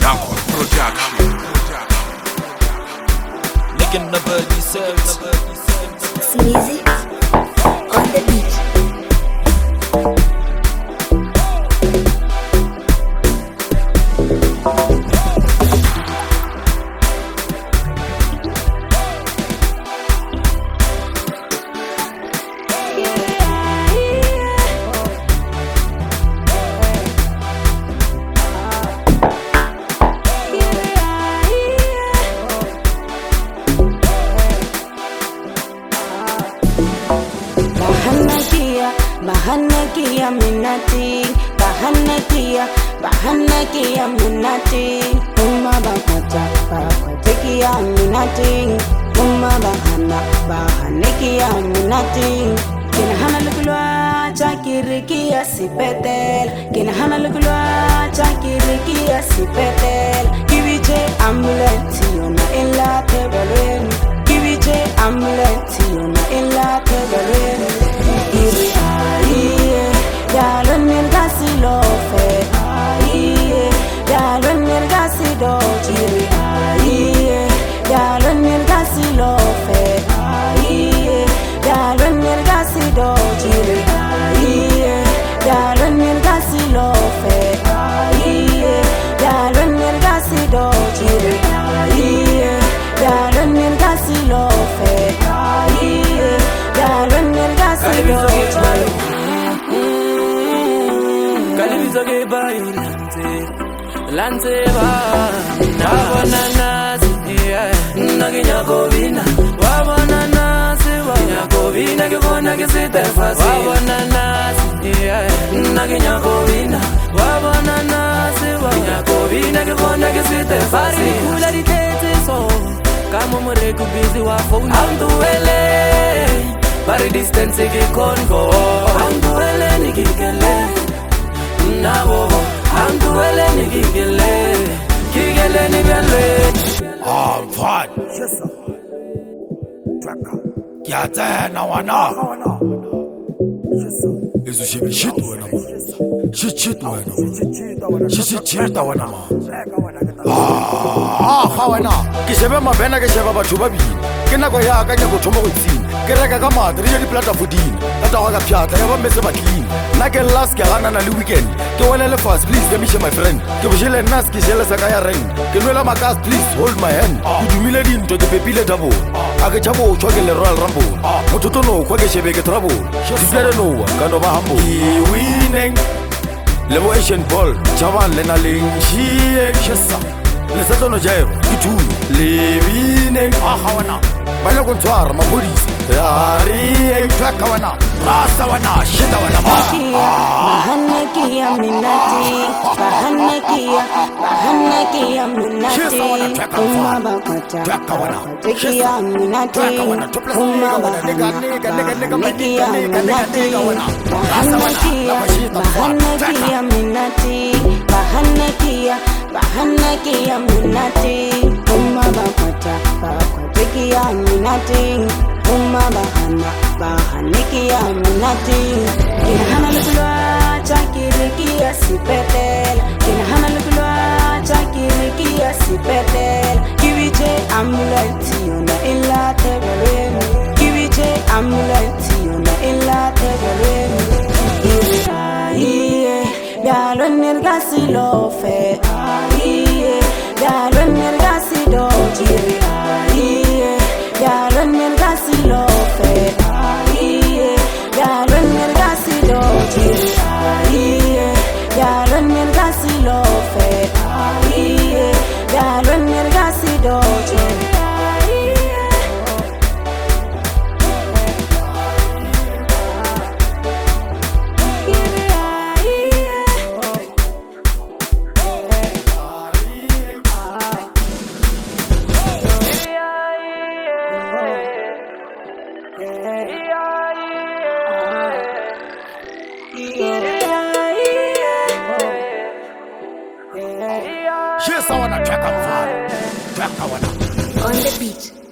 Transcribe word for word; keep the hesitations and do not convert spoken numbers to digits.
Dankon Production. Making the birdie service. Sneezy on the beat. Bahana kia minati, bahana kia, bahana kia minati. Uma bahata, bahata kia minati. Uma bahana, bahana kia minati. Kina hana lukulwa, chakiri kia sipetel. Kina hana lukulwa, chakiri kia sipetel. Kiwiche amuleti yona illa tebelen. Kiwiche amuleti yona illa tebelen. Dalon mir gasi lo fe aiye dalon mir gasi do chiri aiye dalon mir gasi lo fe aiye dalon mir gasi do chiri aiye dalon mir gasi lo fe aiye dalon mir gasi do chiri aiye dalon mir gasi lo fe aiye dalon mir gasi do chiri Kalibizoge bayo lante, lante ba. Wabona nasi, naginyako vina. Wabona nasi, naginyako vina. Kibona kisite fasi. Wabona nasi, naginyako vina. Wabona nasi, naginyako vina. Kibona kisite fasi. Bari kula di tete so, kama mureko busy wa phone. Amduele, bari distance ke kongo. Amduele nikikele. Nabo, amduele ni kigele, kigele ni bele. Ah, fine. Yes, sir. Traka. Kiata na wana. Yes, sir. Isu shibi shitu wana ma. Shichitu wana ma. Shichichita wana ma. Ah, hawana. Kishebe mabena kishebe bachuba bi. Kena kwa ya kanya kuchoma kutsini. Kereka kama adriya di plata fudini. Ata waka piata ya bamese ba clean. Na ke last ke gana na le weekend. Ke wele le fast please let me share my friend. Ke bujele nas ke jele sa kaya ring. Ke nwela makas please hold my hand. Ku dumile dinto ke pepile dabo. Ake chabo choke le Royal Rumble. Mototo no kwa ke shebe ke trouble. Disere no kando ba hambo. He winning. Levo Asian ball. Chaban le na linchie. Shesa. Le sato no jayo. Kitu. Le winning. Ah hawana. Banya kontwara ma police. Yari traka wana. Rasa wana shida wana ma. Bahana kia minati, bahana kia, bahana kia minati. Uma bakata, bakata kia minati. Uma bahana kia minati. Bahana kia, bahana kia minati. Bahana kia, bahana kia minati. Uma bakata, bakata kia minati. Uma bahana, bahana kia minati. Kina hana lukulwa, chakiri kia sipetel. Kina hana lukulwa, chakiri kia sipetel. Kiwiche amuleti yona illa tebelen. Kiwiche amuleti yona illa tebelen. Aiye, dalon nirgasi lo fe. Aiye, dalon nirgasi do chiri. Aiye, dalon nirgasi lo fe. Aiye, dalon nirgasi do chiri. Aiye, dalon nirgasi lo fe. Aiye, dalon nirgasi do chiri. Yes, I wanna track a fan. Track a wanna. On the beat.